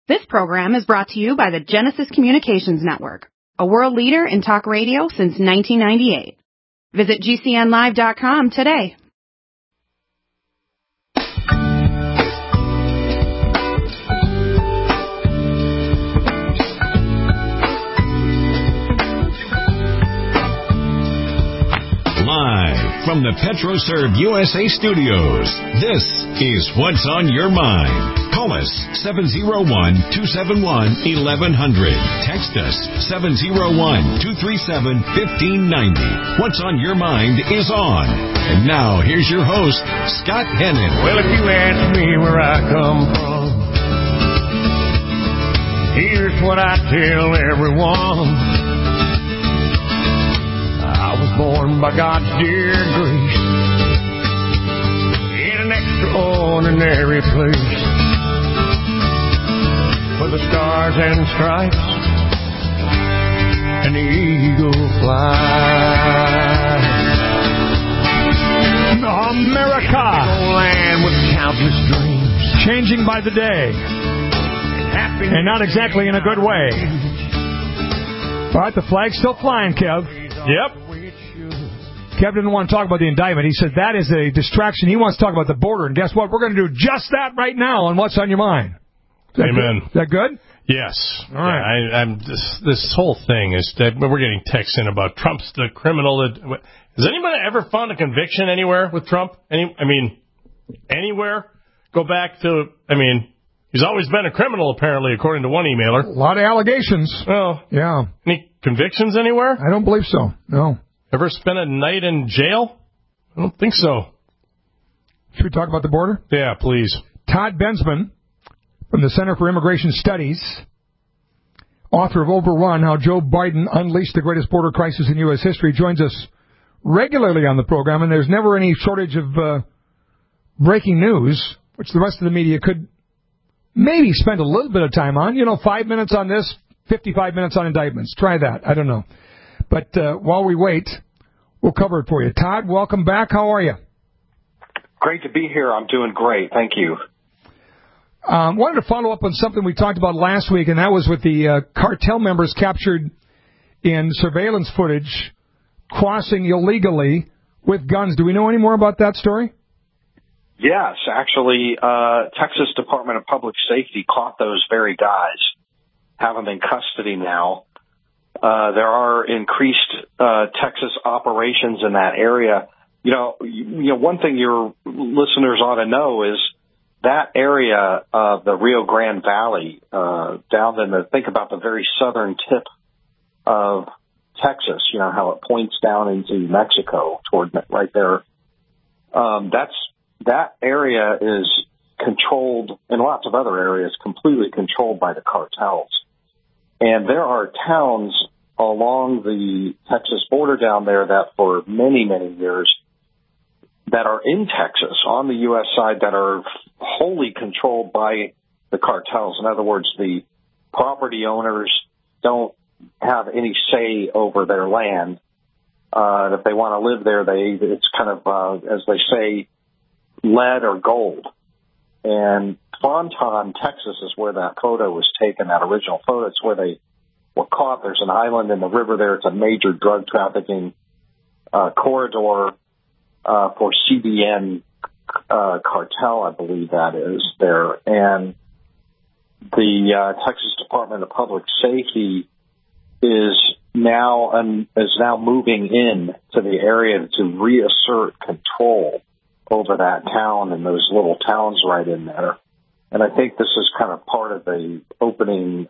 This program is brought to you by the Genesis Communications Network, a world leader in talk radio since 1998. Visit GCNlive.com today. Live from the PetroServe USA studios, this is What's on Your Mind. Call us 701-271-1100. Text us 701-237-1590. What's on Your Mind is on. And now, here's your host, Scott Hennon. Well, if you ask me where I come from, here's what I tell everyone. I was born by God's dear grace in an extraordinary place where the stars and stripes and the eagle fly. America, land with countless dreams, changing by the day, and not exactly in a good way. All right, the flag's still flying, Kev. Yep. Kev didn't want to talk about the indictment. He said that is a distraction. He wants to talk about the border. And guess what? We're going to do just that right now on What's on Your Mind. Amen. Is that good? Yes. All right. Yeah, this whole thing is that we're getting texts in about Trump's the criminal. Has anybody ever found a conviction anywhere with Trump? Anywhere? Go back to, he's always been a criminal, apparently, according to one emailer. A lot of allegations. Well, yeah. Any convictions anywhere? I don't believe so. No. Ever spent a night in jail? I don't think so. Should we talk about the border? Yeah, please. Todd Bensman from the Center for Immigration Studies, author of Overrun, How Joe Biden Unleashed the Greatest Border Crisis in U.S. History, joins us regularly on the program, and there's never any shortage of breaking news, which the rest of the media could maybe spend a little bit of time on. 5 minutes on this, 55 minutes on indictments. Try that. I don't know. But while we wait, we'll cover it for you. Todd, welcome back. How are you? Great to be here. I'm doing great. Thank you. Wanted to follow up on something we talked about last week, and that was with the cartel members captured in surveillance footage crossing illegally with guns. Do we know any more about that story? Yes, actually, Texas Department of Public Safety caught those very guys, have them in custody now. There are increased Texas operations in that area. One thing your listeners ought to know is that area of the Rio Grande Valley, down in think about the very southern tip of Texas, how it points down into Mexico toward right there. That area is controlled, and lots of other areas, completely controlled by the cartels. And there are towns along the Texas border down there that for many, many years that are in Texas on the U.S. side that are wholly controlled by the cartels. In other words, the property owners don't have any say over their land. If they want to live there, it's kind of, as they say, lead or gold. And Fontan, Texas is where that photo was taken, that original photo. It's where they were caught. There's an island in the river there. It's a major drug trafficking corridor for CBN cartel, I believe that is there. And the Texas Department of Public Safety is now moving in to the area to reassert control over that town and those little towns right in there. And I think this is kind of part of the opening,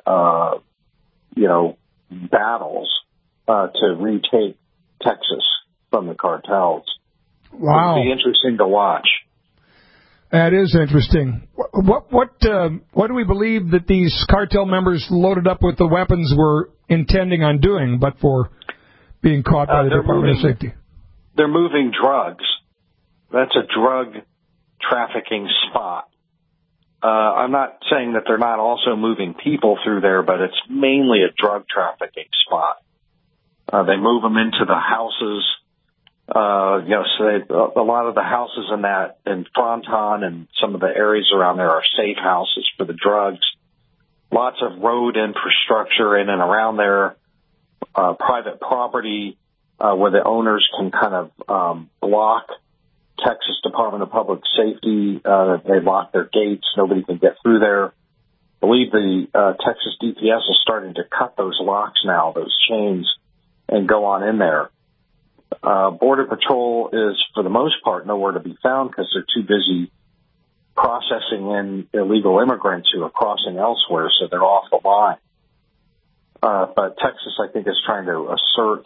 battles to retake Texas from the cartels. Wow. It'll be interesting to watch. That is interesting. What do we believe that these cartel members loaded up with the weapons were intending on doing, but for being caught by the Department of Safety? They're moving drugs. That's a drug trafficking spot. I'm not saying that they're not also moving people through there, but it's mainly a drug trafficking spot. They move them into the houses. So a lot of the houses in Fontan and some of the areas around there are safe houses for the drugs. lots of road infrastructure in and around there, private property where the owners can kind of block Texas Department of Public Safety. They lock their gates. Nobody can get through there. I believe the Texas DPS is starting to cut those locks now, those chains, and go on in there. Border Patrol is, for the most part, nowhere to be found because they're too busy processing in illegal immigrants who are crossing elsewhere, so they're off the line. But Texas, I think, is trying to assert,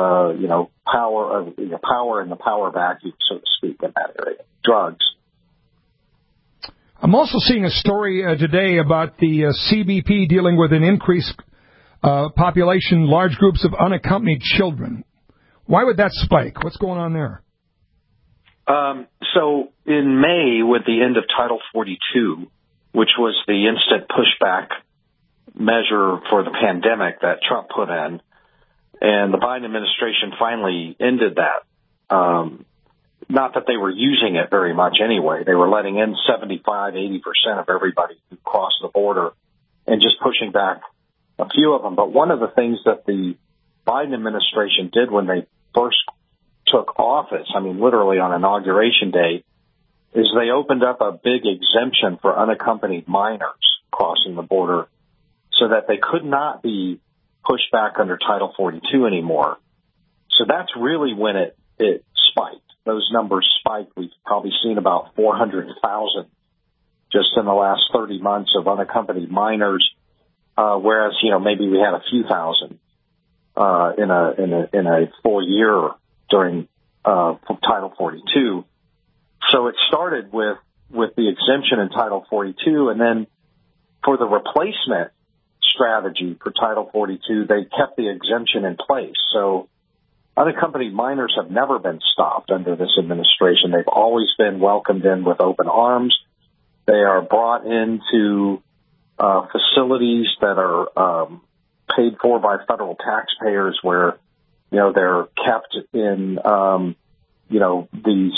power in the power vacuum, so to speak, in that area. Drugs. I'm also seeing a story today about the CBP dealing with an increased population, large groups of unaccompanied children. Why would that spike? What's going on there? So in May, with the end of Title 42, which was the instant pushback measure for the pandemic that Trump put in, and the Biden administration finally ended that. Not that they were using it very much anyway. They were letting in 75-80% of everybody who crossed the border and just pushing back a few of them. But one of the things that the Biden administration did when they first took office, I mean, literally on Inauguration Day, is they opened up a big exemption for unaccompanied minors crossing the border so that they could not be pushed back under Title 42 anymore. So that's really when it spiked. Those numbers spiked. We've probably seen about 400,000 just in the last 30 months of unaccompanied minors, whereas, maybe we had a few thousand in a full year during Title 42. So it started with the exemption in Title 42, and then for the replacement strategy for Title 42, they kept the exemption in place. So unaccompanied minors have never been stopped under this administration. They've always been welcomed in with open arms. They are brought into facilities that are paid for by federal taxpayers where, they're kept in, these,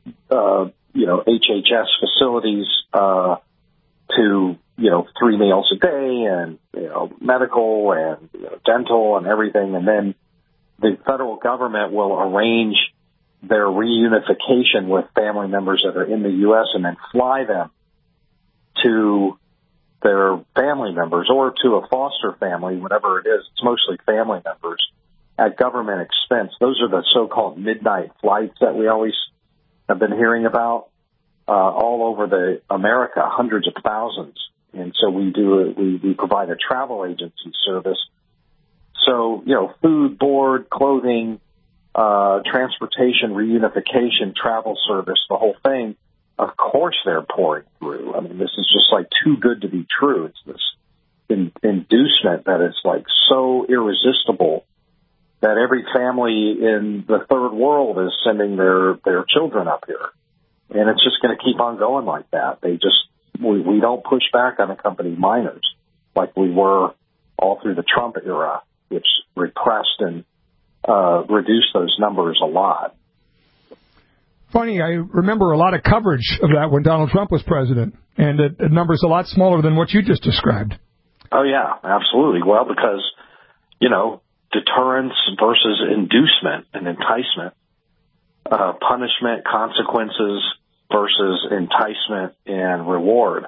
HHS facilities to, 3 meals a day and, medical and dental and everything. And then the federal government will arrange their reunification with family members that are in the U.S. and then fly them to their family members or to a foster family, whatever it is. It's mostly family members at government expense. Those are the so-called midnight flights that we always have been hearing about all over America, hundreds of thousands. And so we provide a travel agency service. So, food, board, clothing, transportation, reunification, travel service, the whole thing, of course they're pouring through. I mean, this is just like too good to be true. It's this inducement that is like so irresistible that every family in the third world is sending their children up here. And it's just going to keep on going like that. We don't push back on unaccompanied minors like we were all through the Trump era, which repressed and reduced those numbers a lot. Funny, I remember a lot of coverage of that when Donald Trump was president, and the number's a lot smaller than what you just described. Oh, yeah, absolutely. Well, because, deterrence versus inducement and enticement, punishment, consequences versus enticement and reward.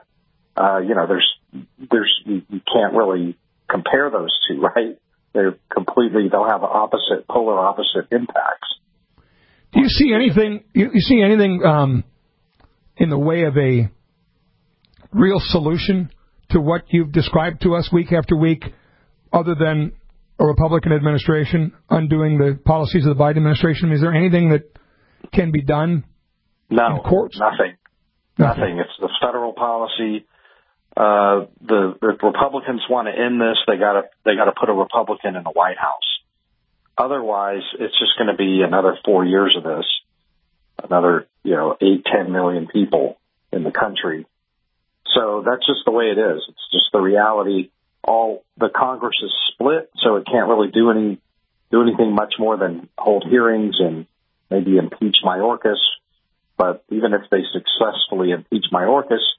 You can't really compare those two, right? They'll have polar opposite impacts. Do you see anything? You see anything in the way of a real solution to what you've described to us week after week, other than a Republican administration undoing the policies of the Biden administration? Is there anything that can be done? No, in courts? Nothing. It's the federal policy. The Republicans want to end this. They got to put a Republican in the White House. Otherwise, it's just going to be another 4 years of this. Another 8-10 million people in the country. So that's just the way it is. It's just the reality. All the Congress is split, so it can't really do anything much more than hold hearings and maybe impeach Mayorkas. But even if they successfully impeach Mayorkas,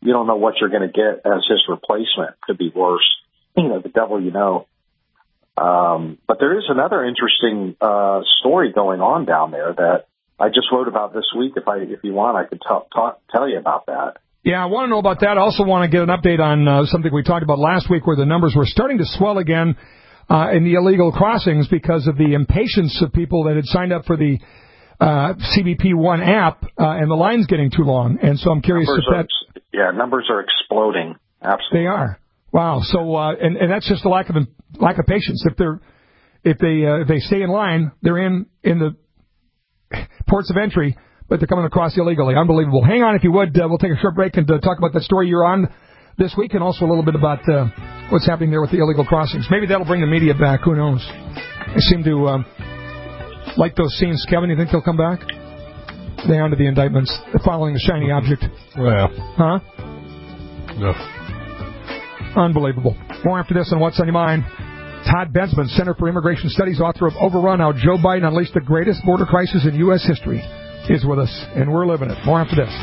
you don't know what you're going to get as his replacement. Could be worse. The devil you know. But there is another interesting story going on down there that I just wrote about this week. If you want, I could tell you about that. Yeah, I want to know about that. I also want to get an update on something we talked about last week where the numbers were starting to swell again in the illegal crossings because of the impatience of people that had signed up for the CBP One app and the line's getting too long. And so I'm curious numbers are exploding. Absolutely. They are. Wow. So and that's just a lack of patience. If they stay in line, they're in the ports of entry, but they're coming across illegally. Unbelievable. Hang on if you would. We'll take a short break and talk about that story you're on this week and also a little bit about what's happening there with the illegal crossings. Maybe that'll bring the media back. Who knows? They seem to like those scenes. Kevin, you think they'll come back? They onto the indictments. They're following the shiny object. Well. Huh? No. Unbelievable. More after this on What's on Your Mind. Todd Bensman, Center for Immigration Studies, author of Overrun, How Joe Biden Unleashed the Greatest Border Crisis in U.S. History, is with us, and we're living it. More after this.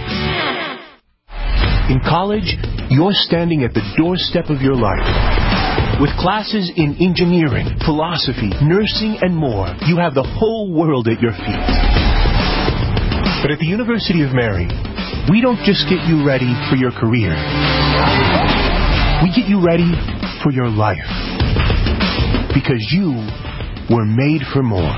In college, you're standing at the doorstep of your life. With classes in engineering, philosophy, nursing, and more, you have the whole world at your feet. But at the University of Mary, we don't just get you ready for your career. We get you ready for your life. Because you were made for more.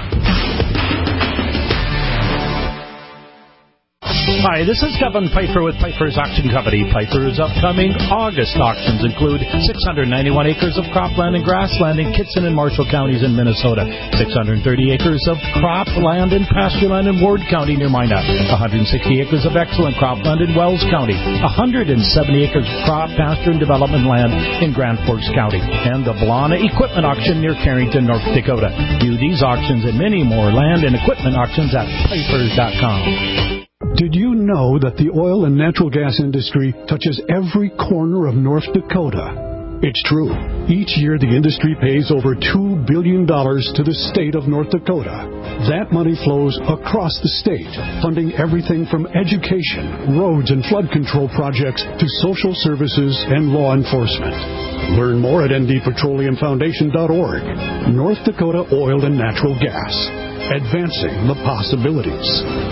Hi, this is Kevin Pfeiffer with Pfeiffer's Auction Company. Pfeiffer's upcoming August auctions include 691 acres of cropland and grassland in Kitson and Marshall counties in Minnesota, 630 acres of cropland and pastureland in Ward County near Minot, 160 acres of excellent cropland in Wells County, 170 acres of crop, pasture, and development land in Grand Forks County, and the Blana Equipment Auction near Carrington, North Dakota. View these auctions and many more land and equipment auctions at Pfeiffer's.com. Did you know that the oil and natural gas industry touches every corner of North Dakota? It's true. Each year the industry pays over $2 billion to the state of North Dakota. That money flows across the state, funding everything from education, roads and flood control projects to social services and law enforcement. Learn more at ndpetroleumfoundation.org. North Dakota Oil and Natural Gas. Advancing the possibilities.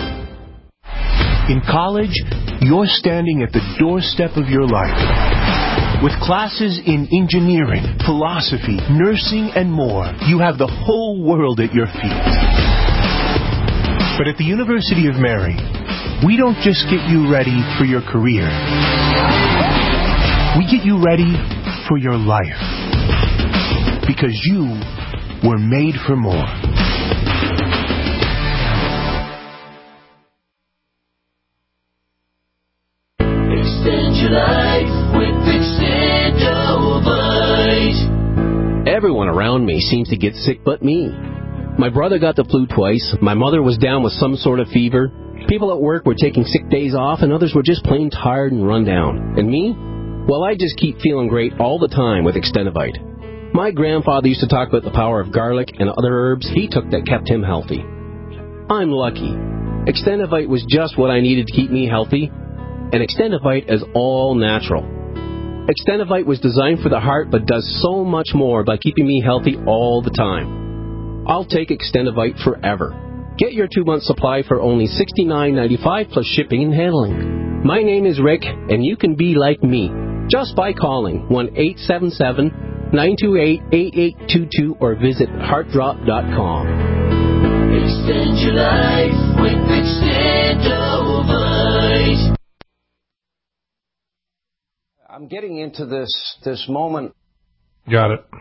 In college, you're standing at the doorstep of your life. With classes in engineering, philosophy, nursing, and more, you have the whole world at your feet. But at the University of Mary, we don't just get you ready for your career. We get you ready for your life. Because you were made for more. Extend your life with Extendovite. Everyone around me seems to get sick but me. My brother got the flu twice. My mother was down with some sort of fever. People at work were taking sick days off, and others were just plain tired and run down. And me? Well, I just keep feeling great all the time with Extendovite. My grandfather used to talk about the power of garlic and other herbs he took that kept him healthy. I'm lucky. Extendovite was just what I needed to keep me healthy. And Extendovite is all natural. Extendovite was designed for the heart but does so much more by keeping me healthy all the time. I'll take Extendovite forever. Get your 2-month supply for only $69.95 plus shipping and handling. My name is Rick, and you can be like me just by calling 1-877-928-8822 or visit heartdrop.com. Extend your life with Extendovite. I'm getting into this moment. Got it.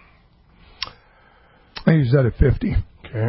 I use that at 50. Okay.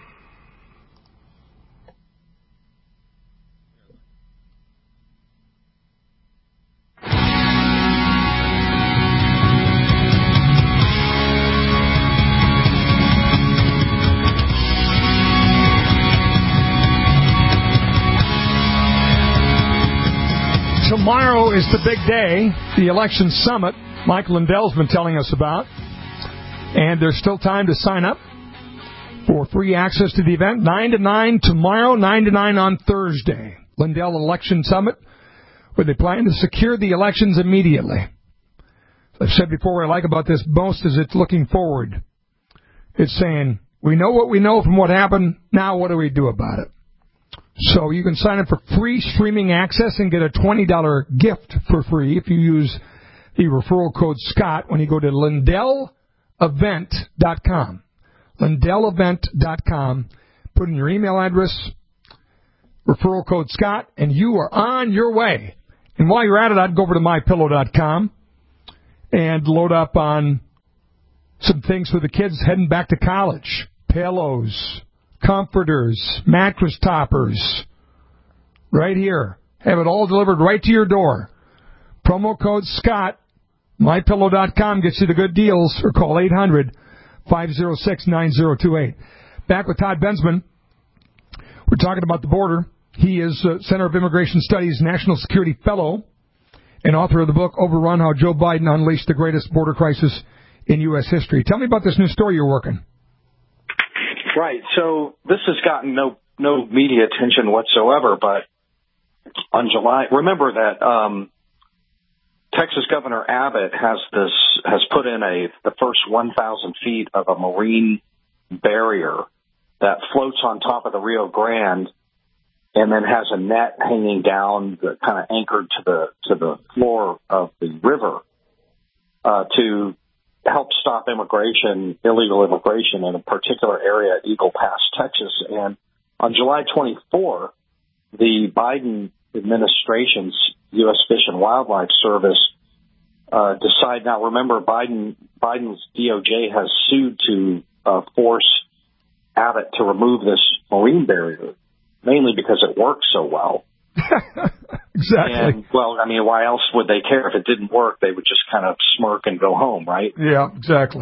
Tomorrow is the big day, the election summit Mike Lindell's been telling us about. And there's still time to sign up for free access to the event. 9 to 9 tomorrow, 9 to 9 on Thursday. Lindell Election Summit where they plan to secure the elections immediately. I've said before, what I like about this most is it's looking forward. It's saying, we know what we know from what happened, now what do we do about it? So you can sign up for free streaming access and get a $20 gift for free if you use the referral code SCOTT when you go to LindellEvent.com. LindellEvent.com. Put in your email address, referral code SCOTT, and you are on your way. And while you're at it, I'd go over to MyPillow.com and load up on some things for the kids heading back to college. Pillows, comforters, mattress toppers. Right here. Have it all delivered right to your door. Promo code SCOTT. MyPillow.com gets you the good deals, or call 800-506-9028. Back with Todd Bensman. We're talking about the border. He is Center of Immigration Studies National Security Fellow and author of the book, Overrun, How Joe Biden Unleashed the Greatest Border Crisis in U.S. History. Tell me about this new story you're working. Right. So this has gotten no media attention whatsoever, but on July, remember that Texas Governor Abbott has put in the first 1,000 feet of a marine barrier that floats on top of the Rio Grande and then has a net hanging down, kind of anchored to the floor of the river to help stop illegal immigration in a particular area, Eagle Pass, Texas. And on July 24, the Biden administration's U.S. Fish and Wildlife Service decided. Now, remember, Biden's DOJ has sued to force Abbott to remove this marine barrier, mainly because it works so well. Exactly. And, well, I mean, why else would they care? If it didn't work, they would just kind of smirk and go home, right? Yeah, exactly.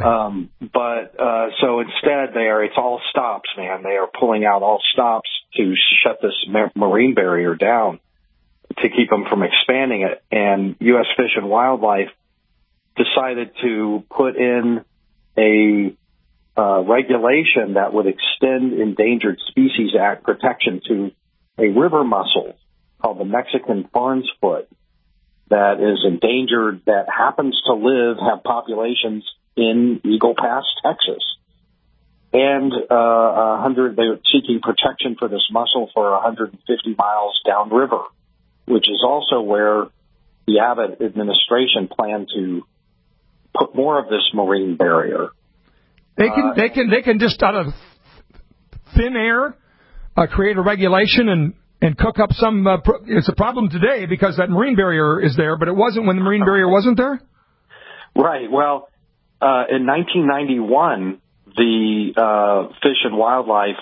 So instead, it's all stops, man. They are pulling out all stops to shut this marine barrier down to keep them from expanding it. And U.S. Fish and Wildlife decided to put in a regulation that would extend Endangered Species Act protection to a river mussel called the Mexican farnsfoot that is endangered, that happens to have populations in Eagle Pass, Texas. And they're seeking protection for this mussel for 150 miles downriver, which is also where the Abbott administration planned to put more of this marine barrier. They can just out of thin air create a regulation and cook up some. It's a problem today because that marine barrier is there, but it wasn't when the marine barrier wasn't there. Right. Well, in 1991, the Fish and Wildlife,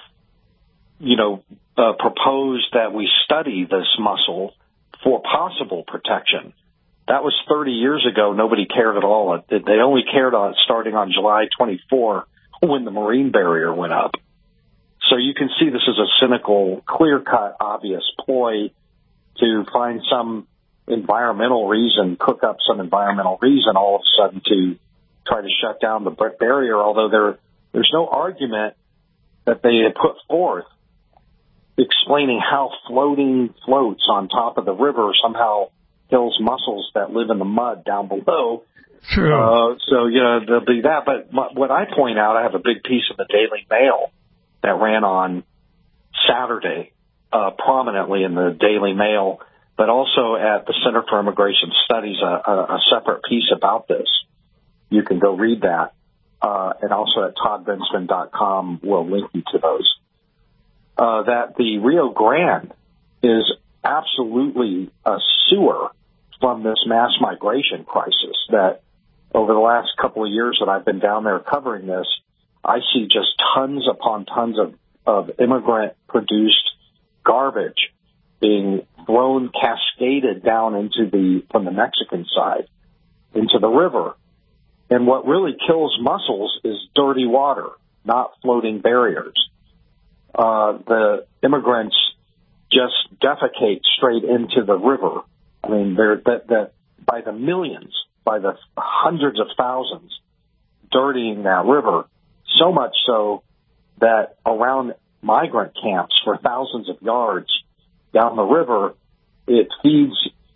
proposed that we study this mussel for possible protection. That was 30 years ago. Nobody cared at all. They only cared on starting on July 24 when the marine barrier went up. So you can see this is a cynical, clear-cut, obvious ploy to find some environmental reason, cook up some environmental reason all of a sudden to try to shut down the barrier, although there's no argument that they had put forth explaining how floating floats on top of the river somehow kills mussels that live in the mud down below. True. There'll be that. But what I point out, I have a big piece of the Daily Mail that ran on Saturday, prominently in the Daily Mail, but also at the Center for Immigration Studies, a separate piece about this. You can go read that. And also at toddbensman.com, we'll link you to those. That the Rio Grande is absolutely a sewer from this mass migration crisis, that over the last couple of years that I've been down there covering this, I see just tons upon tons of immigrant-produced garbage being thrown, cascaded down from the Mexican side into the river. And what really kills mussels is dirty water, not floating barriers. The immigrants just defecate straight into the river. I mean, by the millions, by the hundreds of thousands, dirtying that river, so much so that around migrant camps for thousands of yards down the river, it feeds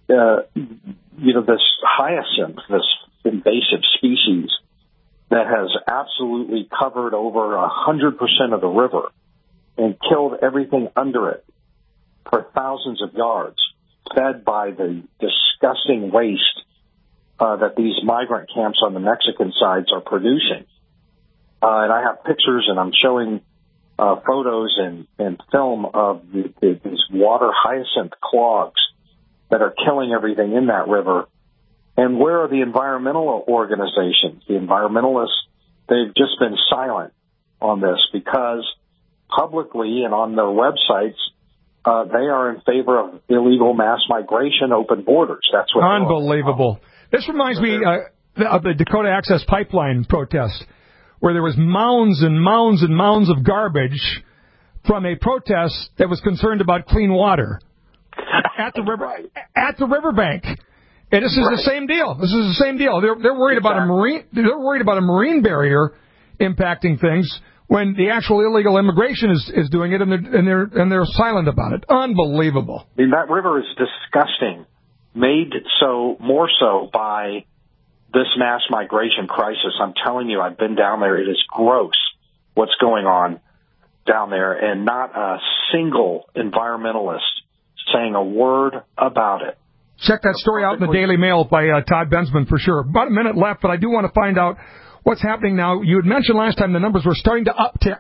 this hyacinth, this invasive species that has absolutely covered over 100% of the river and killed everything under it for thousands of yards, fed by the disgusting waste that these migrant camps on the Mexican sides are producing. And I have pictures, and I'm showing photos and film of these water hyacinth clogs that are killing everything in that river. And where are the environmental organizations? The environmentalists, they've just been silent on this because publicly and on their websites, they are in favor of illegal mass migration, open borders. That's what. Unbelievable. This reminds me of the Dakota Access Pipeline protest, where there was mounds and mounds and mounds of garbage from a protest that was concerned about clean water at the river, at the riverbank. And this is the same deal. This is the same deal. They're worried about a marine. They're worried about a marine barrier impacting things when the actual illegal immigration is doing it, and they're silent about it. Unbelievable. I mean, that river is disgusting. Made so more so by this mass migration crisis. I'm telling you, I've been down there. It is gross what's going on down there, and not a single environmentalist saying a word about it. Check that story out in the Daily Mail by Todd Bensman for sure. About a minute left, but I do want to find out what's happening now. You had mentioned last time the numbers were starting to uptick,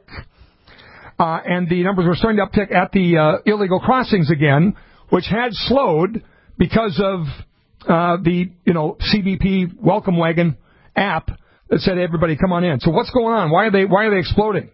and the numbers were starting to uptick at the illegal crossings again, which had slowed because of the CBP Welcome Wagon app that said, everybody come on in. So what's going on? Why are they exploding?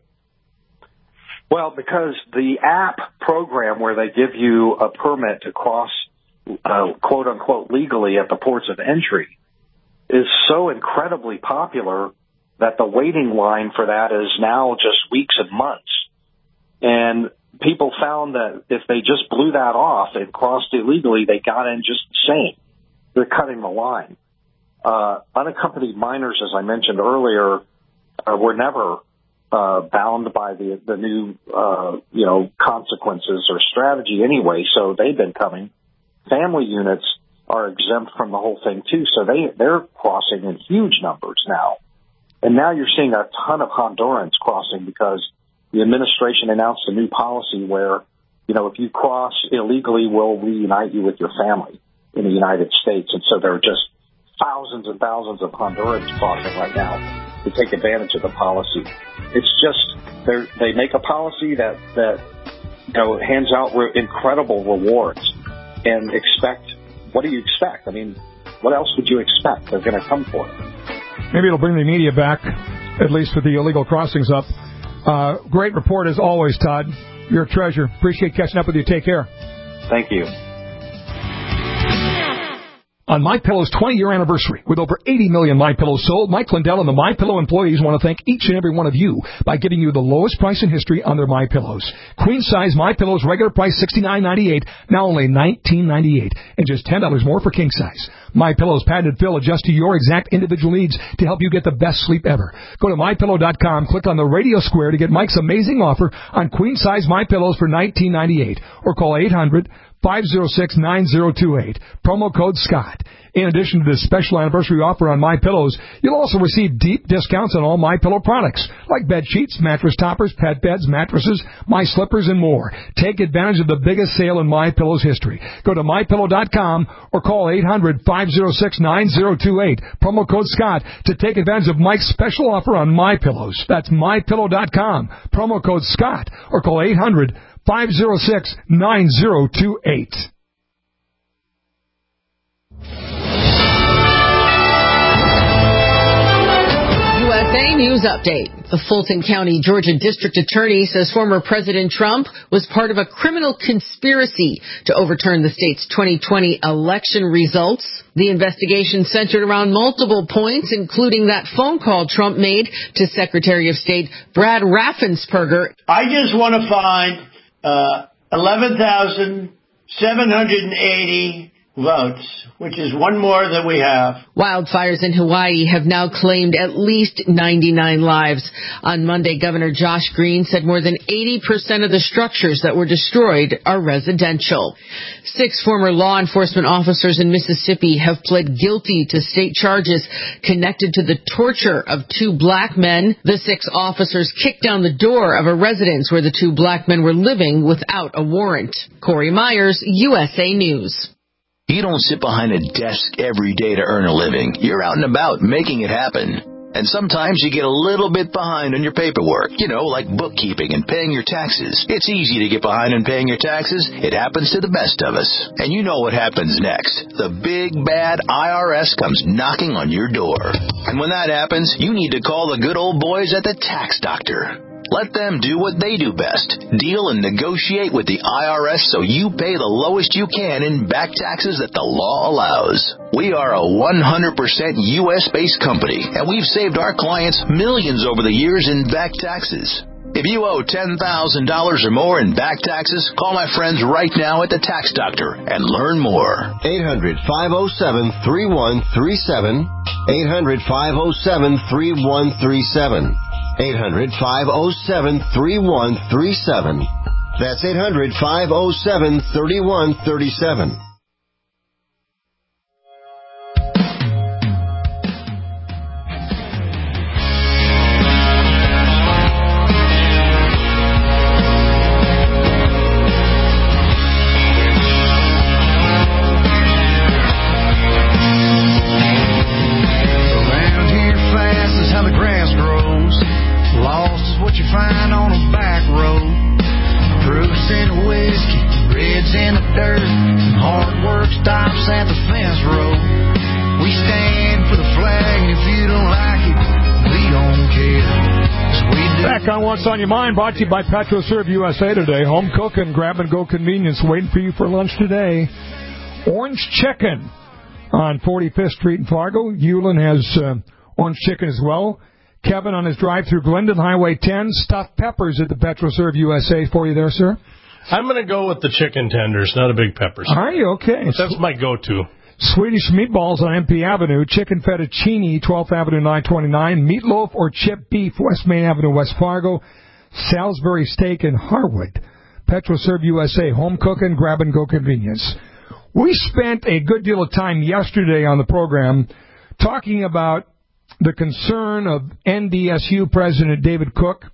Well, because the app program where they give you a permit to cross, quote unquote, legally at the ports of entry is so incredibly popular that the waiting line for that is now just weeks and months. And people found that if they just blew that off and crossed illegally, they got in just the same. They're cutting the line. Unaccompanied minors, as I mentioned earlier, were never bound by the new consequences or strategy anyway, so they've been coming. Family units are exempt from the whole thing too, so they're crossing in huge numbers now. And now you're seeing a ton of Hondurans crossing because the administration announced a new policy where, if you cross illegally, we'll reunite you with your family in the United States. And so there are just thousands and thousands of Hondurans crossing right now to take advantage of the policy. It's just they make a policy that hands out incredible rewards and what do you expect? I mean, what else would you expect? They're going to come for it. Maybe it'll bring the media back, at least with the illegal crossings up. Great report as always, Todd. You're a treasure. Appreciate catching up with you. Take care. Thank you. On MyPillow's 20-year anniversary, with over 80 million MyPillows sold, Mike Lindell and the MyPillow employees want to thank each and every one of you by giving you the lowest price in history on their MyPillows. Queen-size MyPillows regular price $69.98, now only $19.98, and just $10 more for king size. MyPillow's patented fill adjusts to your exact individual needs to help you get the best sleep ever. Go to MyPillow.com, click on the radio square to get Mike's amazing offer on queen-size MyPillows for $19.98, or call 800-506-9028. Promo code Scott. In addition to this special anniversary offer on MyPillows, you'll also receive deep discounts on all MyPillow products, like bed sheets, mattress toppers, pet beds, mattresses, My Slippers, and more. Take advantage of the biggest sale in MyPillow's history. Go to MyPillow.com or call 800-506-9028. Promo code Scott to take advantage of Mike's special offer on MyPillows. That's MyPillow.com. Promo code Scott or call 800-506-9028. USA News Update. The Fulton County, Georgia District Attorney says former President Trump was part of a criminal conspiracy to overturn the state's 2020 election results. The investigation centered around multiple points, including that phone call Trump made to Secretary of State Brad Raffensperger. I just want to find 11,780 votes, which is one more than we have. Wildfires in Hawaii have now claimed at least 99 lives. On Monday, Governor Josh Green said more than 80% of the structures that were destroyed are residential. 6 former law enforcement officers in Mississippi have pled guilty to state charges connected to the torture of 2 black men. The 6 officers kicked down the door of a residence where the 2 black men were living without a warrant. Corey Myers, USA News. You don't sit behind a desk every day to earn a living. You're out and about making it happen. And sometimes you get a little bit behind on your paperwork, like bookkeeping and paying your taxes. It's easy to get behind on paying your taxes. It happens to the best of us. And you know what happens next. The big, bad IRS comes knocking on your door. And when that happens, you need to call the good old boys at the Tax Doctor. Let them do what they do best. Deal and negotiate with the IRS so you pay the lowest you can in back taxes that the law allows. We are a 100% U.S.-based company, and we've saved our clients millions over the years in back taxes. If you owe $10,000 or more in back taxes, call my friends right now at the Tax Doctor and learn more. 800-507-3137. 800-507-3137. 800-507-3137. That's 800-507-3137. What's on your mind? Brought to you by PetroServe USA today. Home cooking, grab and go convenience waiting for you for lunch today. Orange Chicken on 45th Street in Fargo. Hewlin has orange chicken as well. Kevin on his drive through Glendon Highway 10. Stuffed peppers at the PetroServe USA for you there, sir. I'm going to go with the chicken tenders, not a big peppers. Are you? Okay. But that's my go-to. Swedish meatballs on MP Avenue, chicken fettuccine, 12th Avenue, 929, meatloaf or chip beef, West Main Avenue, West Fargo, Salisbury steak in Harwood, PetroServe USA, home cooking, grab-and-go convenience. We spent a good deal of time yesterday on the program talking about the concern of NDSU President David Cook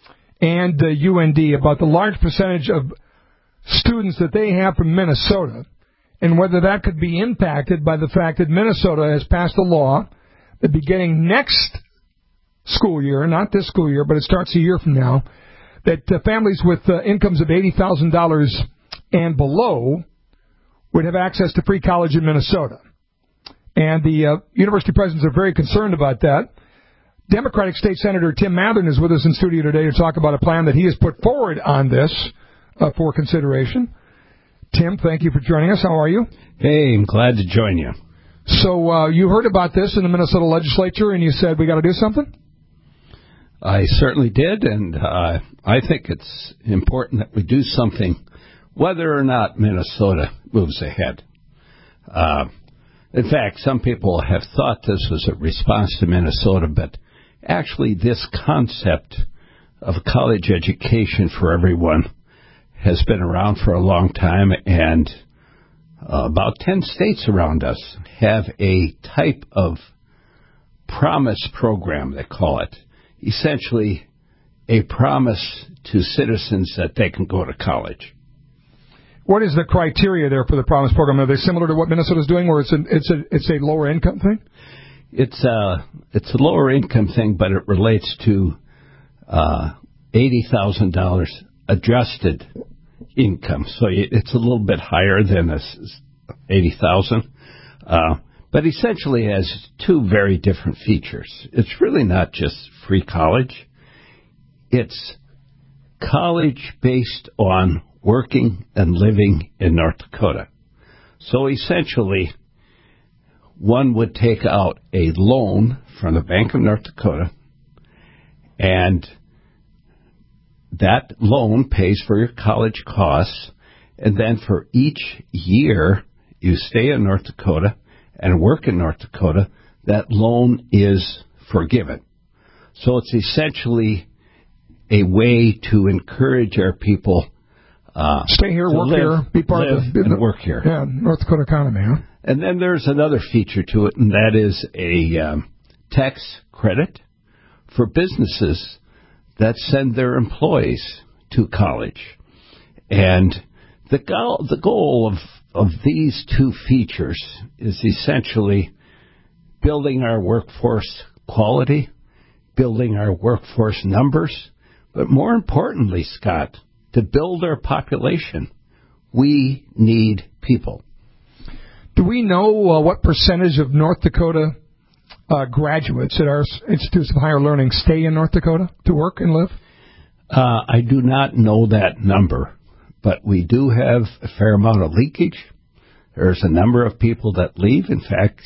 and the UND about the large percentage of students that they have from Minnesota, and whether that could be impacted by the fact that Minnesota has passed a law that beginning next school year, not this school year, but it starts a year from now, that families with incomes of $80,000 and below would have access to free college in Minnesota. And the university presidents are very concerned about that. Democratic State Senator Tim Mathern is with us in studio today to talk about a plan that he has put forward on this for consideration. Tim, thank you for joining us. How are you? Hey, I'm glad to join you. So you heard about this in the Minnesota legislature, and you said we got to do something? I certainly did, and I think it's important that we do something, whether or not Minnesota moves ahead. In fact, some people have thought this was a response to Minnesota, but actually this concept of a college education for everyone has been around for a long time, and about 10 states around us have a type of promise program, they call it. Essentially, a promise to citizens that they can go to college. What is the criteria there for the promise program? Are they similar to what Minnesota's doing, where it's a lower income thing? It's a lower income thing, but it relates to $80,000 adjusted income, so it's a little bit higher than $80,000. But essentially has two very different features. It's really not just free college. It's college based on working and living in North Dakota. So essentially, one would take out a loan from the Bank of North Dakota, and that loan pays for your college costs, and then for each year you stay in North Dakota and work in North Dakota, that loan is forgiven. So it's essentially a way to encourage our people stay here, work here, be part of and work here. Yeah, North Dakota economy, huh? And then there's another feature to it, and that is a tax credit for businesses that send their employees to college. And the goal of these two features is essentially building our workforce quality, building our workforce numbers, but more importantly, Scott, to build our population, we need people. Do we know what percentage of North Dakota graduates at our institutes of higher learning stay in North Dakota to work and live? I do not know that number, but we do have a fair amount of leakage. There's a number of people that leave. In fact,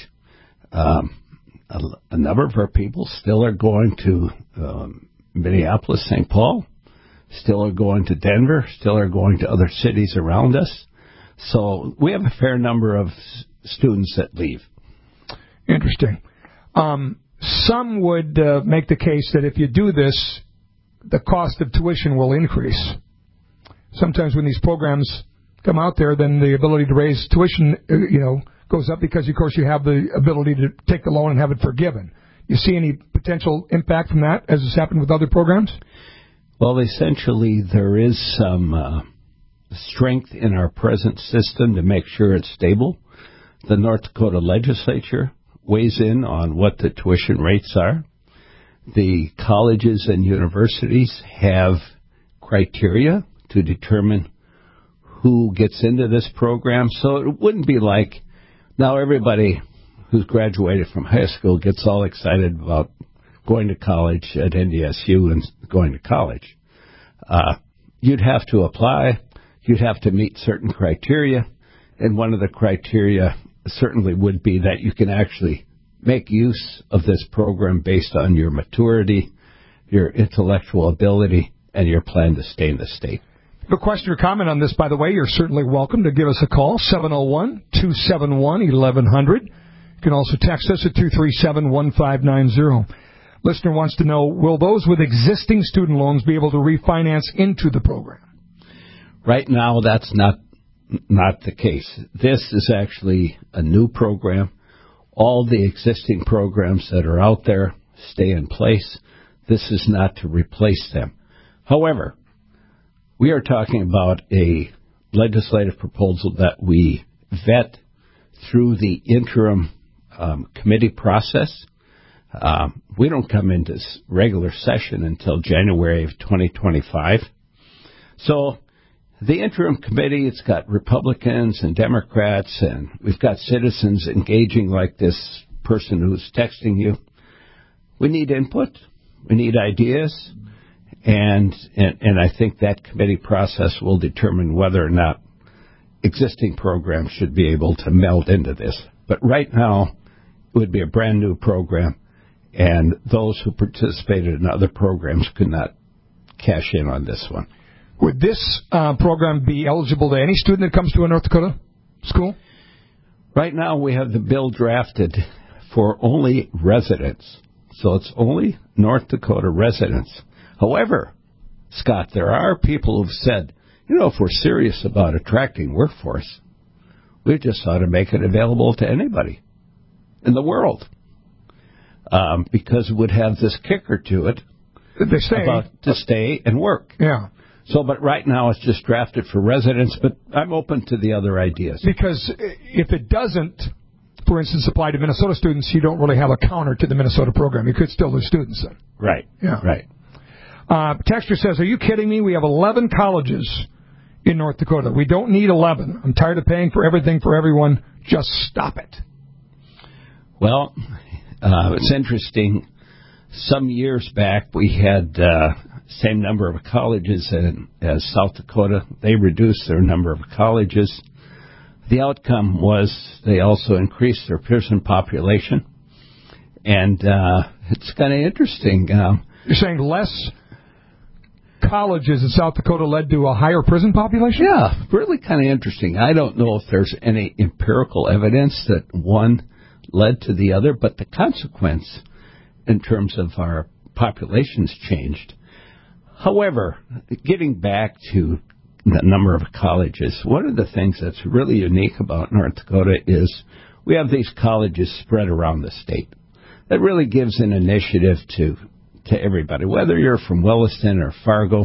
a number of our people still are going to Minneapolis, St. Paul, still are going to Denver, still are going to other cities around us. So we have a fair number of students that leave. Interesting. Some would make the case that if you do this, the cost of tuition will increase. Sometimes when these programs come out there, then the ability to raise tuition, goes up because, of course, you have the ability to take the loan and have it forgiven. You see any potential impact from that, as has happened with other programs? Well, essentially, there is some strength in our present system to make sure it's stable. The North Dakota legislature weighs in on what the tuition rates are. The colleges and universities have criteria to determine who gets into this program. So it wouldn't be like now everybody who's graduated from high school gets all excited about going to college at NDSU and going to college. You'd have to apply. You'd have to meet certain criteria. And one of the criteria certainly would be that you can actually make use of this program based on your maturity, your intellectual ability, and your plan to stay in the state. If you have a question or comment on this, by the way, you're certainly welcome to give us a call, 701-271-1100. You can also text us at 237-1590. Listener wants to know, will those with existing student loans be able to refinance into the program? Right now, that's not the case. This is actually a new program. All the existing programs that are out there stay in place. This is not to replace them. However, we are talking about a legislative proposal that we vet through the interim committee process. We don't come into regular session until January of 2025. So the interim committee, it's got Republicans and Democrats, and we've got citizens engaging like this person who's texting you. We need input. We need ideas. And I think that committee process will determine whether or not existing programs should be able to meld into this. But right now, it would be a brand new program, and those who participated in other programs could not cash in on this one. Would this program be eligible to any student that comes to a North Dakota school? Right now, we have the bill drafted for only residents. So it's only North Dakota residents. However, Scott, there are people who've said, if we're serious about attracting workforce, we just ought to make it available to anybody in the world. Because it would have this kicker to it about to stay and work. Yeah. So, but right now it's just drafted for residents, but I'm open to the other ideas. Because if it doesn't, for instance, apply to Minnesota students, you don't really have a counter to the Minnesota program. You could still lose students then. Right. Yeah. Right. Texter says, are you kidding me? We have 11 colleges in North Dakota. We don't need 11. I'm tired of paying for everything for everyone. Just stop it. Well, it's interesting. Some years back, we had same number of colleges as South Dakota. They reduced their number of colleges. The outcome was they also increased their prison population. And it's kind of interesting. You're saying less colleges in South Dakota led to a higher prison population? Yeah, really kind of interesting. I don't know if there's any empirical evidence that one led to the other, but the consequence in terms of our populations changed. However, getting back to the number of colleges, one of the things that's really unique about North Dakota is we have these colleges spread around the state. That really gives an initiative to everybody, whether you're from Williston or Fargo.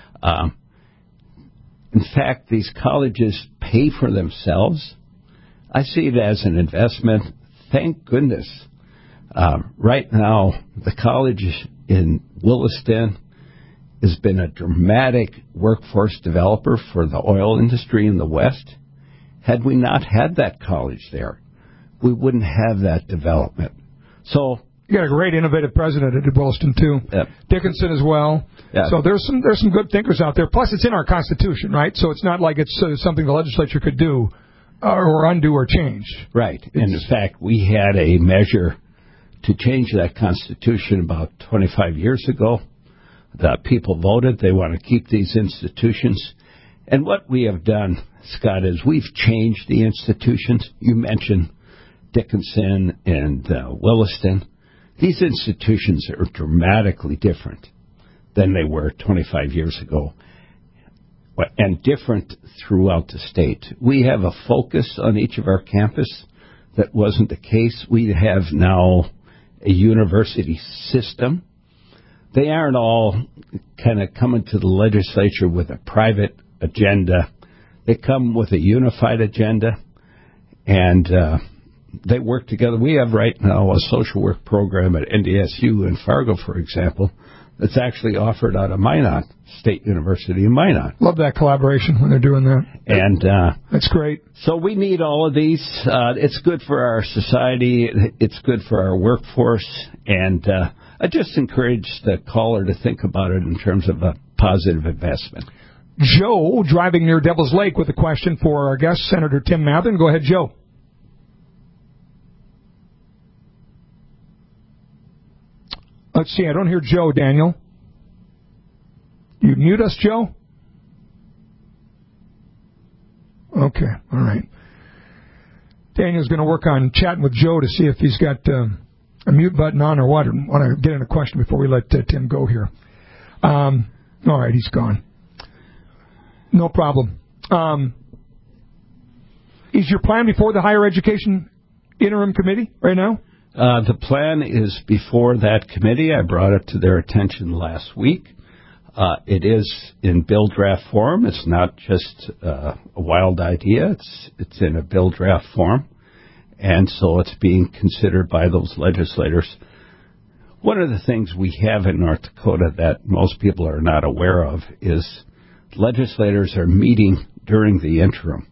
In fact, these colleges pay for themselves. I see it as an investment. Thank goodness. Right now, the college in Williston has been a dramatic workforce developer for the oil industry in the West. Had we not had that college there, we wouldn't have that development. So you got a great innovative president at Williston too. Yep. Dickinson as well. Yep. So there's some good thinkers out there. Plus, it's in our Constitution, right? So it's not like it's something the legislature could do or undo or change. Right. And in fact, we had a measure to change that Constitution about 25 years ago. The people voted. They want to keep these institutions. And what we have done, Scott, is we've changed the institutions. You mentioned Dickinson and Williston. These institutions are dramatically different than they were 25 years ago, and different throughout the state. We have a focus on each of our campus that wasn't the case. We have now a university system. They aren't all kind of coming to the legislature with a private agenda. They come with a unified agenda, and they work together. We have right now a social work program at NDSU in Fargo, for example, that's actually offered out of Minot, State University in Minot. Love that collaboration when they're doing that. And that's great. So we need all of these. It's good for our society. It's good for our workforce. And I just encourage the caller to think about it in terms of a positive investment. Joe, driving near Devil's Lake with a question for our guest, Senator Tim Mathern. Go ahead, Joe. Let's see, I don't hear Joe, Daniel. You mute us, Joe? Okay, all right. Daniel's going to work on chatting with Joe to see if he's got a mute button on or what. I want to get in a question before we let Tim go here. All right, he's gone. No problem. Is your plan before the Higher Education Interim Committee right now? The plan is before that committee. I brought it to their attention last week. It is in bill draft form. It's not just a wild idea. It's in a bill draft form. And so it's being considered by those legislators. One of the things we have in North Dakota that most people are not aware of is legislators are meeting during the interim.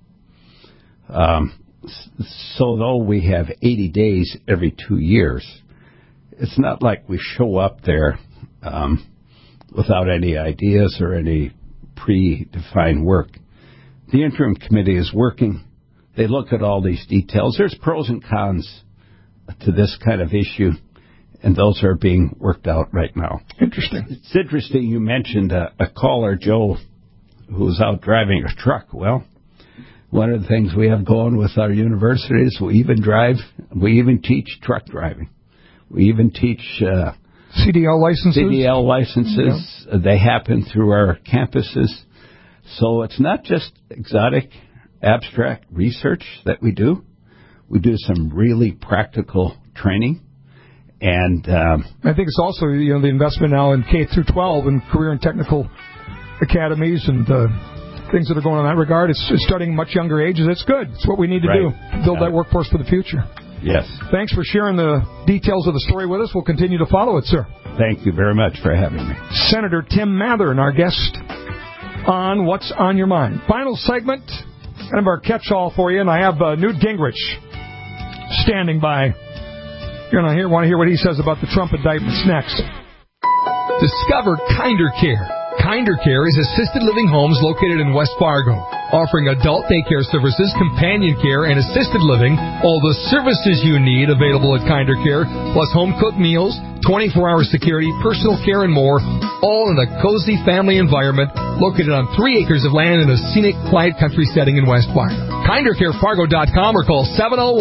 So though we have 80 days every 2 years, it's not like we show up there without any ideas or any predefined work. The interim committee is working. They look at all these details. There's pros and cons to this kind of issue, and those are being worked out right now. Interesting. It's interesting you mentioned a caller, Joe, who's out driving a truck. Well, one of the things we have going with our university is we even teach truck driving. We even teach CDL licenses. Yeah. They happen through our campuses. So it's not just exotic, abstract research that we do. We do some really practical training. And I think it's also the investment now in K through 12 and career and technical academies and things that are going on in that regard. It's starting much younger ages. It's good. It's what we need to do. Build that workforce for the future. Yes. Thanks for sharing the details of the story with us. We'll continue to follow it, sir. Thank you very much for having me. Senator Tim Mathern, our guest on What's on Your Mind. Final segment, kind of our catch-all for you, and I have Newt Gingrich standing by. You're going to want to hear what he says about the Trump indictments next. Discover Kinder Care. Kinder Care is assisted living homes located in West Fargo, offering adult daycare services, companion care, and assisted living. All the services you need available at Kinder Care, plus home-cooked meals, 24-hour security, personal care, and more. all in a cozy family environment located on 3 acres of land in a scenic, quiet country setting in West Fargo. KinderCareFargo.com or call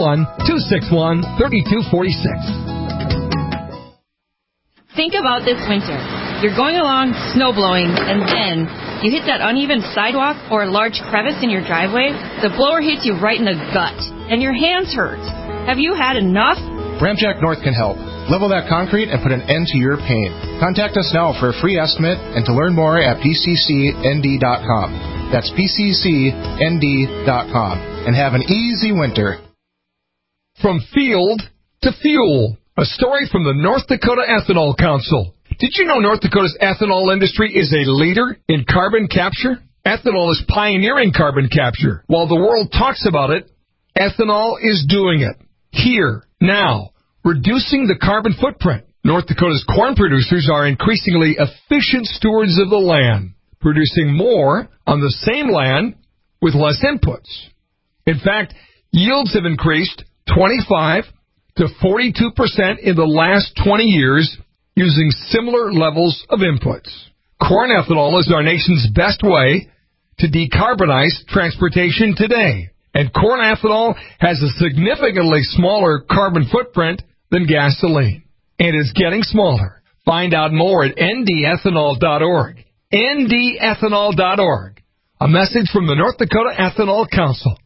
701-261-3246. Think about this winter. You're going along snowblowing, and then you hit that uneven sidewalk or a large crevice in your driveway. The blower hits you right in the gut, and your hands hurt. Have you had enough? Ramjack North can help. Level that concrete and put an end to your pain. Contact us now for a free estimate and to learn more at pccnd.com. That's pccnd.com. And have an easy winter. From field to fuel. A story from the North Dakota Ethanol Council. Did you know North Dakota's ethanol industry is a leader in carbon capture? Ethanol is pioneering carbon capture. While the world talks about it, ethanol is doing it. Here, now, reducing the carbon footprint. North Dakota's corn producers are increasingly efficient stewards of the land, producing more on the same land with less inputs. In fact, yields have increased 25 to 42% in the last 20 years using similar levels of inputs. Corn ethanol is our nation's best way to decarbonize transportation today. And corn ethanol has a significantly smaller carbon footprint than gasoline. And it's getting smaller. Find out more at ndethanol.org. ndethanol.org. A message from the North Dakota Ethanol Council.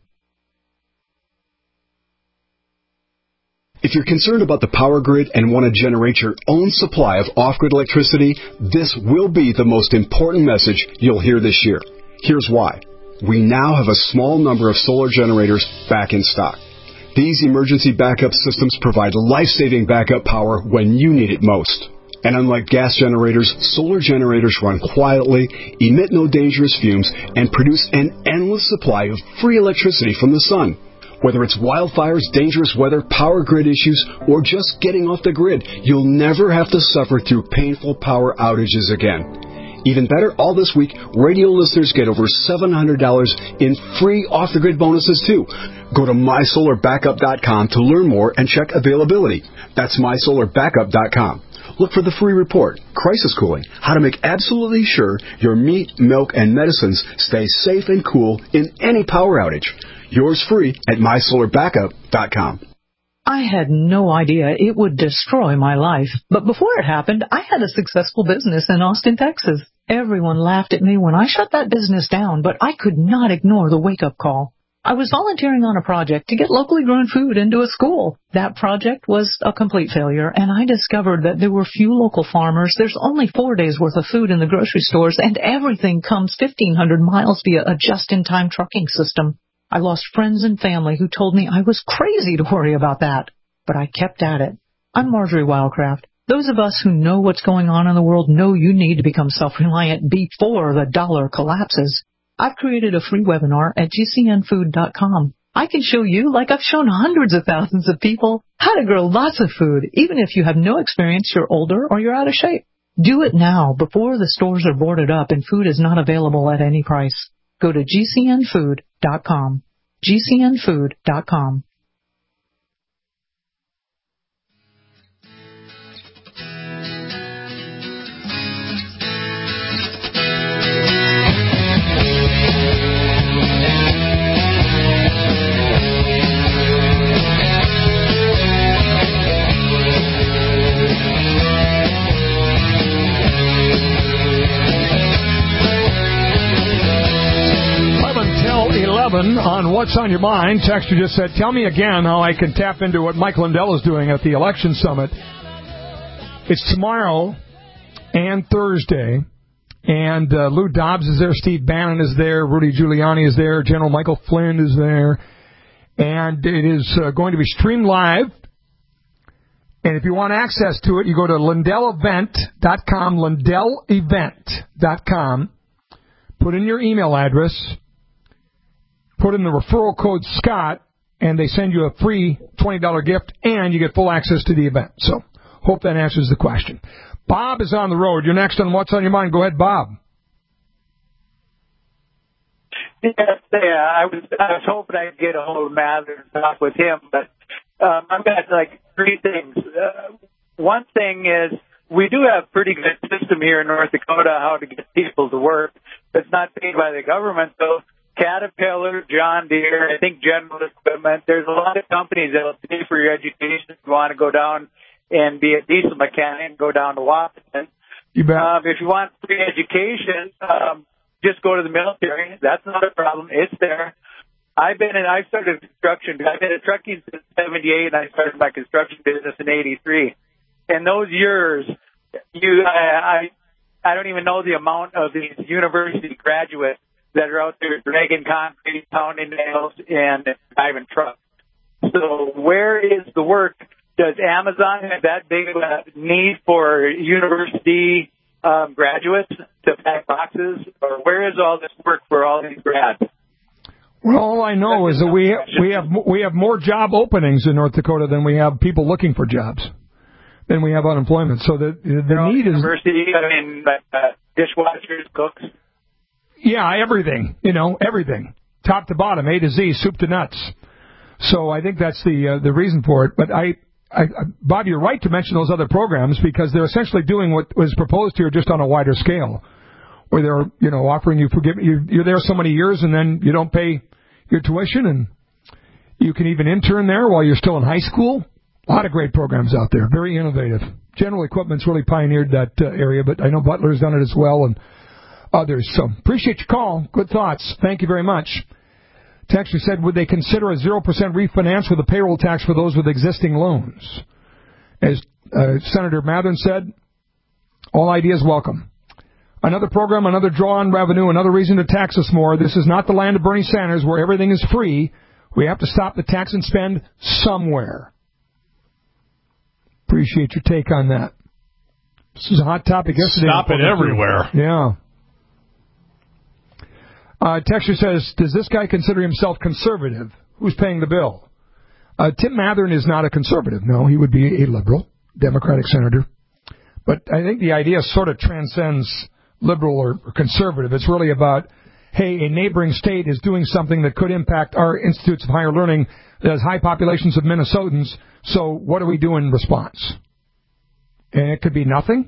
If you're concerned about the power grid and want to generate your own supply of off-grid electricity, this will be the most important message you'll hear this year. Here's why. We now have a small number of solar generators back in stock. These emergency backup systems provide life-saving backup power when you need it most. And unlike gas generators, solar generators run quietly, emit no dangerous fumes, and produce an endless supply of free electricity from the sun. Whether it's wildfires, dangerous weather, power grid issues, or just getting off the grid, you'll never have to suffer through painful power outages again. Even better, all this week, radio listeners get over $700 in free off-the-grid bonuses, too. Go to mysolarbackup.com to learn more and check availability. That's mysolarbackup.com. Look for the free report, Crisis Cooling, how to make absolutely sure your meat, milk, and medicines stay safe and cool in any power outage. Yours free at mysolarbackup.com. I had no idea it would destroy my life. But before it happened, I had a successful business in Austin, Texas. Everyone laughed at me when I shut that business down, but I could not ignore the wake-up call. I was volunteering on a project to get locally grown food into a school. That project was a complete failure, and I discovered that there were few local farmers. There's only 4 days' worth of food in the grocery stores, and everything comes 1,500 miles via a just-in-time trucking system. I lost friends and family who told me I was crazy to worry about that. But I kept at it. I'm Marjorie Wildcraft. Those of us who know what's going on in the world know you need to become self-reliant before the dollar collapses. I've created a free webinar at gcnfood.com. I can show you, like I've shown hundreds of thousands of people, how to grow lots of food, even if you have no experience, you're older, or you're out of shape. Do it now, before the stores are boarded up and food is not available at any price. Go to gcnfood.com. gcnfood.com. On What's on Your Mind, Texter just said, tell me again how I can tap into what Mike Lindell is doing at the Election Summit. It's tomorrow and Thursday, and Lou Dobbs is there, Steve Bannon is there, Rudy Giuliani is there, General Michael Flynn is there, and it is going to be streamed live. And if you want access to it, you go to LindellEvent.com, LindellEvent.com, put in your email address, put in the referral code Scott, and they send you a free $20 gift, and you get full access to the event. So, hope that answers the question. Bob is on the road. You're next on What's on Your Mind. Go ahead, Bob. Yes, I was hoping I'd get a hold of Mather and talk with him, but I've got like three things. One thing is we do have pretty good system here in North Dakota how to get people to work. It's not paid by the government, though. Caterpillar, John Deere, I think General Equipment. There's a lot of companies that will pay for your education if you want to go down and be a diesel mechanic and go down to Washington. You bet. If you want free education, just go to the military. That's not a problem. It's there. I started construction. I've been in trucking since 78, and I started my construction business in 83. In those years, I don't even know the amount of these university graduates that are out there dragging concrete, pounding nails, and driving trucks. So where is the work? Does Amazon have that big of a need for university graduates to pack boxes? Or where is all this work for all these grads? Well, all I know is that we have more job openings in North Dakota than we have people looking for jobs. Then we have unemployment. So the need is university. I mean, dishwashers, cooks. Yeah, everything. Everything, top to bottom, A to Z, soup to nuts. So I think that's the reason for it. But Bob, you're right to mention those other programs because they're essentially doing what was proposed here just on a wider scale, where they're offering you you're there so many years and then you don't pay your tuition and you can even intern there while you're still in high school. A lot of great programs out there, very innovative. General Equipment's really pioneered that area, but I know Butler's done it as well and others. So appreciate your call. Good thoughts. Thank you very much. Texter said, would they consider a 0% refinance with a payroll tax for those with existing loans? As Senator Mathern said, all ideas welcome. Another program, another draw on revenue, another reason to tax us more. This is not the land of Bernie Sanders where everything is free. We have to stop the tax and spend somewhere. Appreciate your take on that. This was a hot topic yesterday. Stop it everywhere. Yeah. Texture says, does this guy consider himself conservative? Who's paying the bill? Tim Mathern is not a conservative. No, he would be a liberal, Democratic senator. But I think the idea sort of transcends liberal or conservative. It's really about, hey, a neighboring state is doing something that could impact our institutes of higher learning that has high populations of Minnesotans, so what do we do in response? And it could be nothing,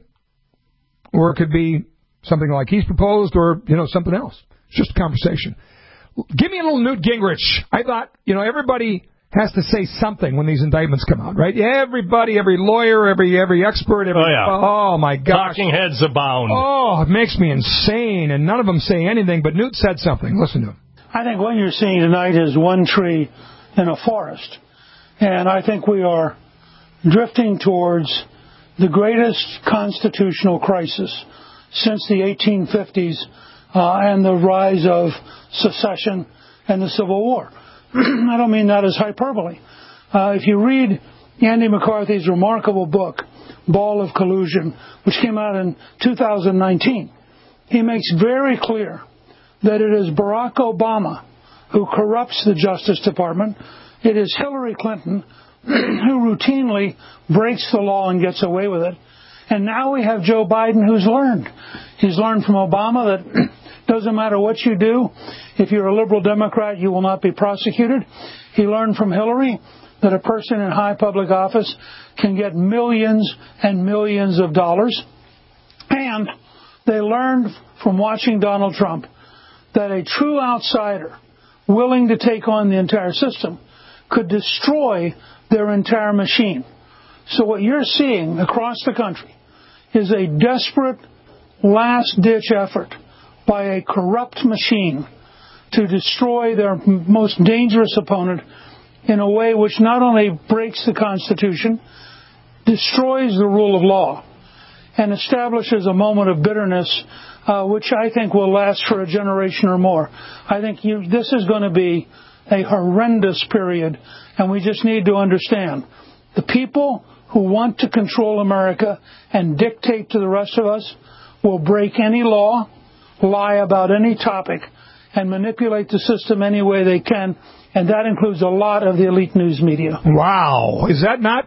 or it could be something like he's proposed, or, something else. It's just a conversation. Give me a little Newt Gingrich. I thought, everybody has to say something when these indictments come out, right? Everybody, every lawyer, every expert, oh my gosh. Talking heads abound. Oh, it makes me insane, and none of them say anything, but Newt said something. Listen to him. I think what you're seeing tonight is one tree in a forest, and I think we are drifting towards the greatest constitutional crisis since the 1850s and the rise of secession and the Civil War. I don't mean that as hyperbole. If you read Andy McCarthy's remarkable book, Ball of Collusion, which came out in 2019, he makes very clear that it is Barack Obama who corrupts the Justice Department. It is Hillary Clinton who routinely breaks the law and gets away with it. And now we have Joe Biden who's learned. He's learned from Obama that doesn't matter what you do, if you're a liberal Democrat, you will not be prosecuted. He learned from Hillary that a person in high public office can get millions and millions of dollars. And they learned from watching Donald Trump that a true outsider willing to take on the entire system could destroy their entire machine. So what you're seeing across the country is a desperate last-ditch effort by a corrupt machine to destroy their most dangerous opponent in a way which not only breaks the Constitution, destroys the rule of law, and establishes a moment of bitterness which I think will last for a generation or more. I think this is going to be a horrendous period, and we just need to understand the people who want to control America and dictate to the rest of us will break any law, lie about any topic, and manipulate the system any way they can, and that includes a lot of the elite news media. Wow. Is that not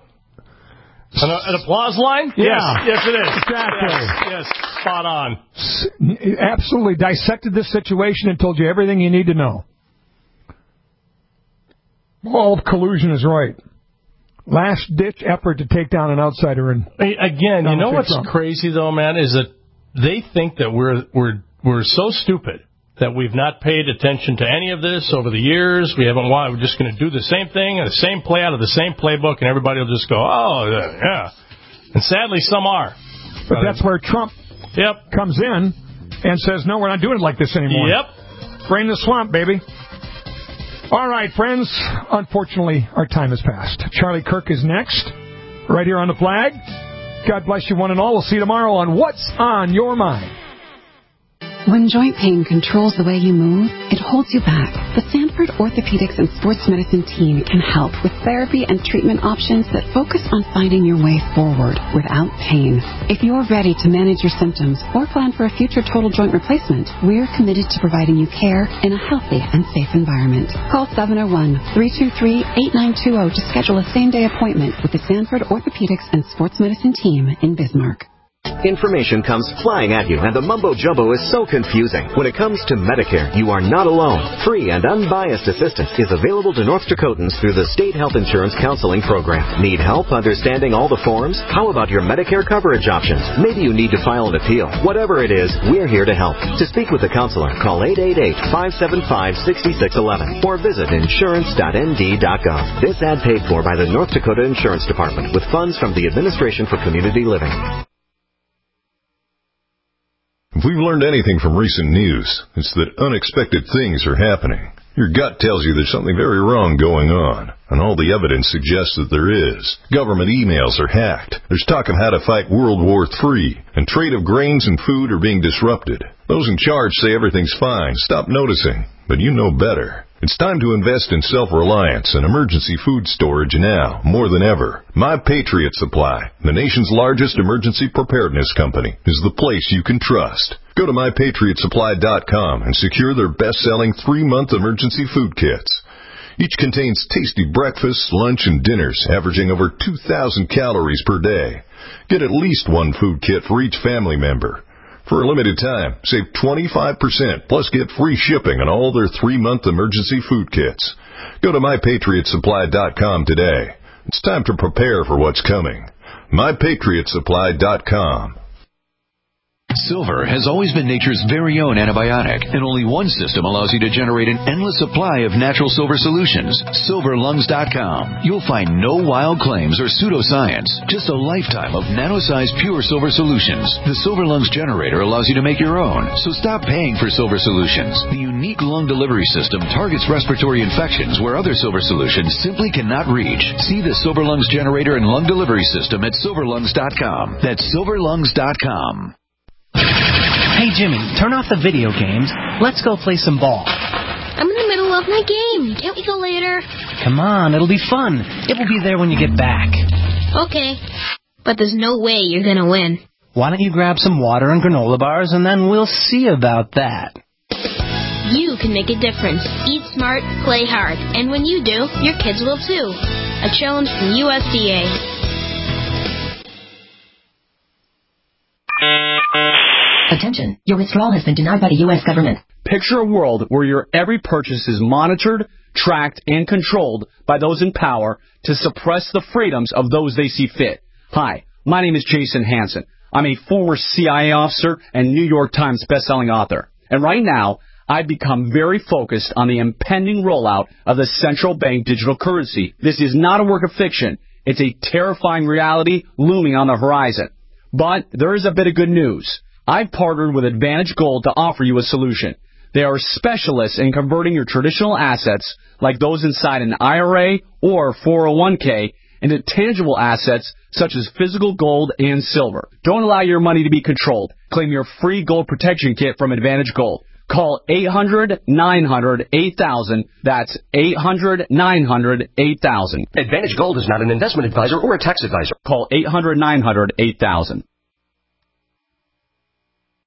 an applause line? Yeah. Yes, it is. Exactly. Yes, spot on. Absolutely dissected this situation and told you everything you need to know. All of collusion is right. last-ditch effort to take down an outsider. And again, you know what's Trump. crazy though, man, is that they think that we're so stupid that we've not paid attention to any of this over the years. We're just going to do the same thing and the same play out of the same playbook, and everybody will just go, oh yeah. And sadly, some are. But that's where Trump comes in and says, no, we're not doing it like this anymore. Yep. Drain the swamp, baby. All right, friends. Unfortunately, our time has passed. Charlie Kirk is next, right here on the Flag. God bless you one and all. We'll see you tomorrow on What's on Your Mind. When joint pain controls the way you move, it holds you back. The Sanford Orthopedics and Sports Medicine team can help with therapy and treatment options that focus on finding your way forward without pain. If you're ready to manage your symptoms or plan for a future total joint replacement, we're committed to providing you care in a healthy and safe environment. Call 701-323-8920 to schedule a same-day appointment with the Sanford Orthopedics and Sports Medicine team in Bismarck. Information comes flying at you, and the mumbo-jumbo is so confusing. When it comes to Medicare, you are not alone. Free and unbiased assistance is available to North Dakotans through the State Health Insurance Counseling Program. Need help understanding all the forms? How about your Medicare coverage options? Maybe you need to file an appeal. Whatever it is, we're here to help. To speak with a counselor, call 888-575-6611 or visit insurance.nd.gov. This ad paid for by the North Dakota Insurance Department with funds from the Administration for Community Living. If we've learned anything from recent news, it's that unexpected things are happening. Your gut tells you there's something very wrong going on, and all the evidence suggests that there is. Government emails are hacked. There's talk of how to fight World War III, and trade of grains and food are being disrupted. Those in charge say everything's fine. Stop noticing, but you know better. It's time to invest in self-reliance and emergency food storage now, more than ever. My Patriot Supply, the nation's largest emergency preparedness company, is the place you can trust. Go to MyPatriotSupply.com and secure their best-selling 3-month emergency food kits. Each contains tasty breakfasts, lunch, and dinners, averaging over 2,000 calories per day. Get at least one food kit for each family member. For a limited time, save 25%, plus get free shipping on all their 3-month emergency food kits. Go to MyPatriotSupply.com today. It's time to prepare for what's coming. MyPatriotSupply.com. Silver has always been nature's very own antibiotic, and only one system allows you to generate an endless supply of natural silver solutions. SilverLungs.com. You'll find no wild claims or pseudoscience, just a lifetime of nano-sized pure silver solutions. The Silver Lungs generator allows you to make your own, so stop paying for silver solutions. The unique lung delivery system targets respiratory infections where other silver solutions simply cannot reach. See the Silver Lungs generator and lung delivery system at SilverLungs.com. That's SilverLungs.com. Hey, Jimmy, turn off the video games. Let's go play some ball. I'm in the middle of my game. Can't we go later? Come on, it'll be fun. It will be there when you get back. Okay, but there's no way you're going to win. Why don't you grab some water and granola bars, and then we'll see about that. You can make a difference. Eat smart, play hard. And when you do, your kids will too. A challenge from USDA. Attention, your withdrawal has been denied by the U.S. government. Picture a world where your every purchase is monitored, tracked, and controlled by those in power to suppress the freedoms of those they see fit. Hi, my name is Jason Hansen. I'm a former CIA officer and New York Times bestselling author. And right now, I've become very focused on the impending rollout of the central bank digital currency. This is not a work of fiction. It's a terrifying reality looming on the horizon. But there is a bit of good news. I've partnered with Advantage Gold to offer you a solution. They are specialists in converting your traditional assets, like those inside an IRA or 401k, into tangible assets such as physical gold and silver. Don't allow your money to be controlled. Claim your free gold protection kit from Advantage Gold. Call 800-900-8000. That's 800-900-8000. Advantage Gold is not an investment advisor or a tax advisor. Call 800-900-8000.